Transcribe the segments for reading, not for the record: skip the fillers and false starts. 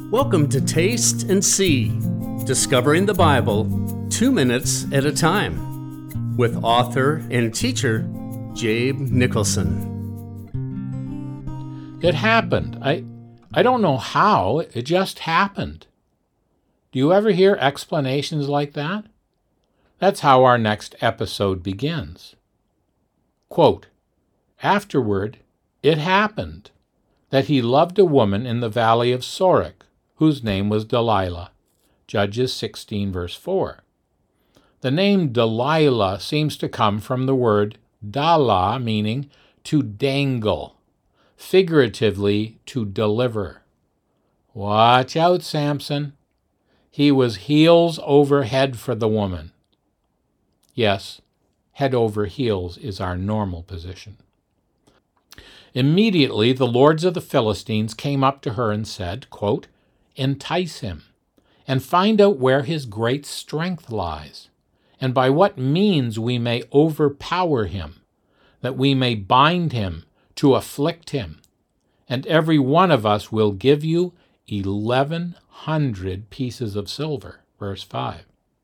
Welcome to Taste and See, Discovering the Bible 2 minutes at a time, with author and teacher Jabe Nicholson. It happened. I don't know how, it just happened. Do you ever hear explanations like that? That's how our next episode begins. Quote, "Afterward, it happened that he loved a woman in the valley of Sorek, whose name was Delilah." Judges 16, verse 4. The name Delilah seems to come from the word dala, meaning to dangle, figuratively to deliver. Watch out, Samson. He was heels over head for the woman. Yes, head over heels is our normal position. Immediately the lords of the Philistines came up to her and said, quote, "Entice him, and find out where his great strength lies, and by what means we may overpower him, that we may bind him to afflict him, and every one of us will give you 1,100 pieces of silver." Verse 5.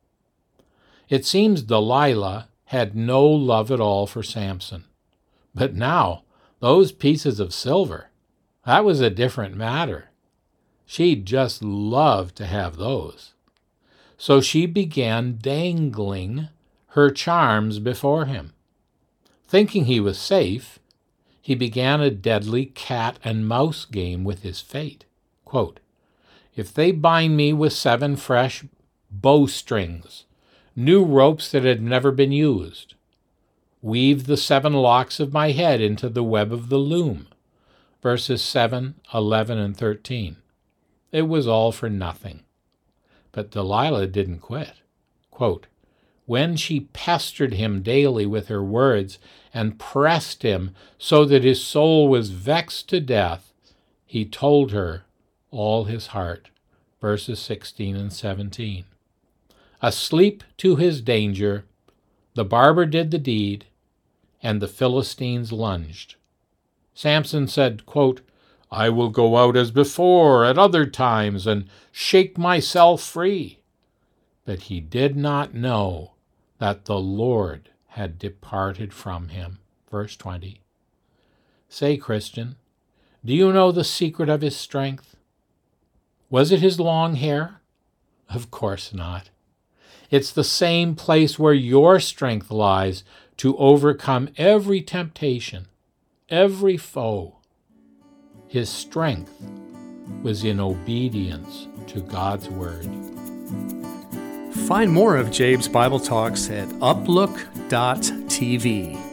It seems Delilah had no love at all for Samson. But now, those pieces of silver, that was a different matter. She'd just love to have those. So she began dangling her charms before him. Thinking he was safe, he began a deadly cat and mouse game with his fate. Quote, "If they bind me with 7 fresh bowstrings, new ropes that had never been used, weave the 7 locks of my head into the web of the loom." Verses 7, 11, and 13. It was all for nothing. But Delilah didn't quit. Quote, "When she pestered him daily with her words and pressed him so that his soul was vexed to death, he told her all his heart." Verses 16 and 17. Asleep to his danger, the barber did the deed, and the Philistines lunged. Samson said, quote, "I will go out as before at other times and shake myself free." But he did not know that the Lord had departed from him. Verse 20. Say, Christian, do you know the secret of his strength? Was it his long hair? Of course not. It's the same place where your strength lies to overcome every temptation, every foe. His strength was in obedience to God's word. Find more of Jabe's Bible Talks at uplook.tv.